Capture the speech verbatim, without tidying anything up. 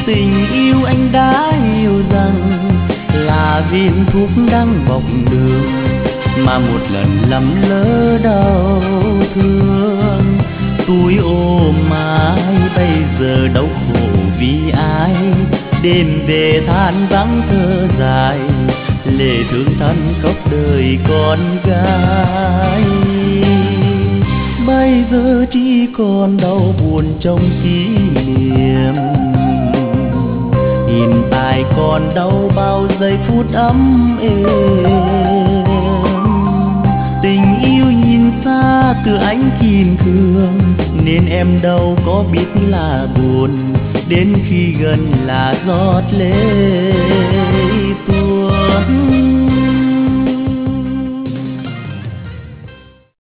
Tình yêu anh đã hiểu rằng là viên thuốc đang bọc đường, mà một lần lầm lỡ đau thương. Tôi ôm ai bây giờ đau khổ vì ai, đêm về than vắng thơ dài, lệ thương thân khóc đời con gái. Bây giờ chỉ còn đau buồn trong kỷ niệm, hiện tại còn đau bao giây phút ấm êm. Tình yêu nhìn xa từ ánh kim cương, nên em đâu có biết là buồn, đến khi gần là giọt lệ tuôn.